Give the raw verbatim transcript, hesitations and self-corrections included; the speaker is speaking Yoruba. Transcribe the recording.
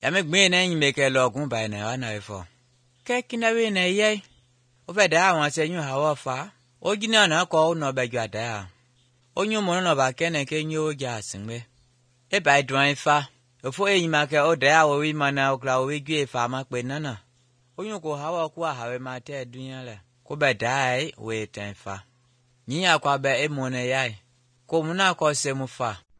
ya me gbe na yin me ke logun ba na wa na ifo ke kina we na ye o fe da awon se yun hawo fa o gina na ko no be gwa da onyu mo no ba ke na ke nyu ja sinwe e ba dwan fa ofo e yin ma ke o da wo wi mana o kla o wi gwe fa ma pe na na onyu ko hawo ku a hawe ma te dunya le ko be dai we ten fa nyi akwa be e mo na yai ko mu na ko se mu fa